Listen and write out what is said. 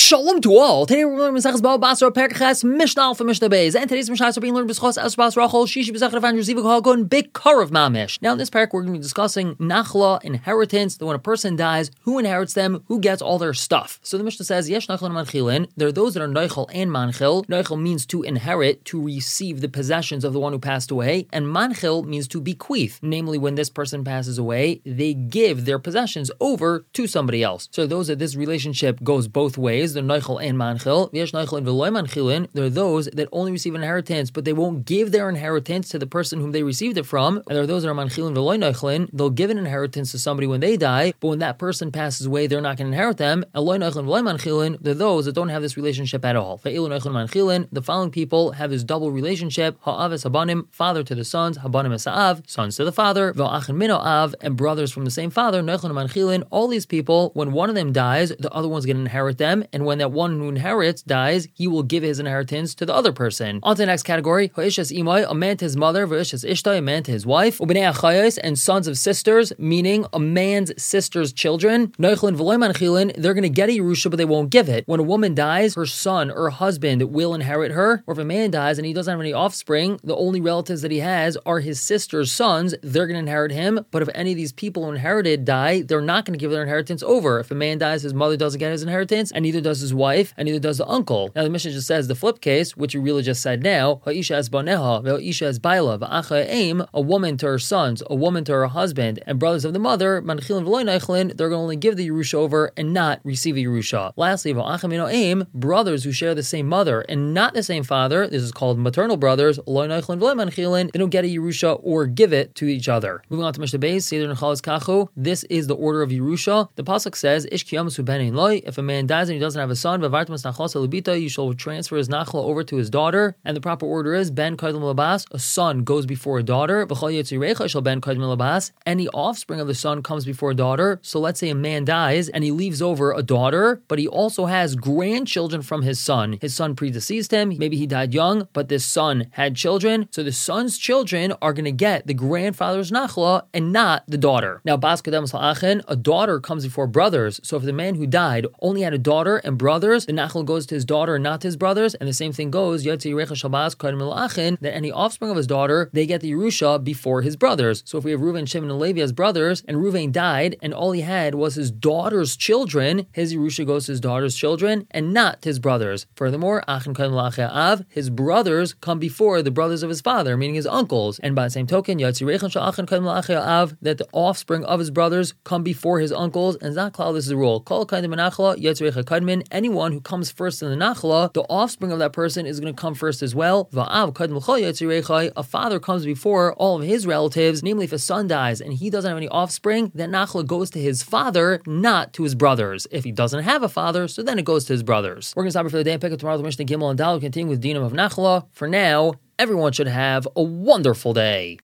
Shalom to all. Today we're learning Maseches Bava Basra Perkach Mishnah Alpha Mishnah Beis, and today's Mishnah is being learned B'schos Esbas Rachel Shishi B'Zachar Van Yeziva Hagun Big Karav Mamish. Now in this parak we're going to be discussing Nachla, inheritance. That when a person dies, who inherits them, who gets all their stuff. So the Mishnah says Yesh Nachla and Manchilin. There are those that are Noichel and Manchil. Noichel means to inherit, to receive the possessions of the one who passed away, and Manchil means to bequeath. Namely, when this person passes away, they give their possessions over to somebody else. So those that this relationship goes both ways. They're Noichel and Manchil. V'yesh Noichel and V'loy Manchilin. They're those that only receive inheritance, but they won't give their inheritance to the person whom they received it from. And there are those that are Manchilin V'loy Noichlin. They'll give an inheritance to somebody when they die, but when that person passes away, they're not going to inherit them. And Loy Noichlin V'loy Manchilin. They're those that don't have this relationship at all. Ve'ilu Noichlin Manchilin. The following people have this double relationship: Ha'av es Habanim, father to the sons; Habanim es Ha'av, sons to the father; V'achin min Ha'av, and brothers from the same father. Noichlin Manchilin. All these people, when one of them dies, the other one's going to inherit them. And when that one who inherits dies, he will give his inheritance to the other person. On to the next category: Ha'ishes imay, a man to his mother; V'ishes ishtai, a man to his wife; U'bnei achayos, and sons of sisters, meaning a man's sister's children. Noichlin v'loy manchilin, they're going to get a Yerusha, but they won't give it. When a woman dies, her son or husband will inherit her. Or if a man dies and he doesn't have any offspring, the only relatives that he has are his sister's sons. They're going to inherit him. But if any of these people who inherited die, they're not going to give their inheritance over. If a man dies, his mother doesn't get his inheritance, and neither does his wife, and neither does the uncle. Now the Mishnah just says the flip case, which we really just said now: Ha'isha es baneha, ve'isha es baila, v'acha aim, a woman to her sons, a woman to her husband, and brothers of the mother, manchilin v'loy neichlin, they're going to only give the Yerusha over and not receive a Yerusha. Lastly, v'acha mino aim, brothers who share the same mother and not the same father, this is called maternal brothers, loy neichlin v'loy manchilin, they don't get a Yerusha or give it to each other. Moving on to Mishnah Beis, Seder Nechalas Kachu, this is the order of Yerusha. The pasuk says, Ish kiyamus u'benin loy, if a man dies and he doesn't have a son, you shall transfer his nachla over to his daughter, and the proper order is ben kaidem labas, a son goes before a daughter, any offspring of the son comes before a daughter. So let's say a man dies and he leaves over a daughter, but he also has grandchildren from his son. His son predeceased him, maybe he died young, but this son had children, so the son's children are going to get the grandfather's nachla and not the daughter. Now bas kadem salachin, a daughter comes before brothers, so if the man who died only had a daughter and brothers, the nachla goes to his daughter and not to his brothers, and the same thing goes, that any offspring of his daughter, they get the Yerusha before his brothers. So if we have Reuven, Shimon, and Levi as brothers, and Reuven died, and all he had was his daughter's children, his Yerusha goes to his daughter's children, and not to his brothers. Furthermore, his brothers come before the brothers of his father, meaning his uncles. And by the same token, that the offspring of his brothers come before his uncles, and Zaklal, this is the rule. Anyone who comes first in the nachla, the offspring of that person is going to come first as well. A father comes before all of his relatives, namely if a son dies and he doesn't have any offspring, that nachla goes to his father, not to his brothers. If he doesn't have a father, so then it goes to his brothers. We're going to stop here for the day and pick up tomorrow the Mishnah Gimel and Dal, continue with Dinam of Nachla. For now, everyone should have a wonderful day.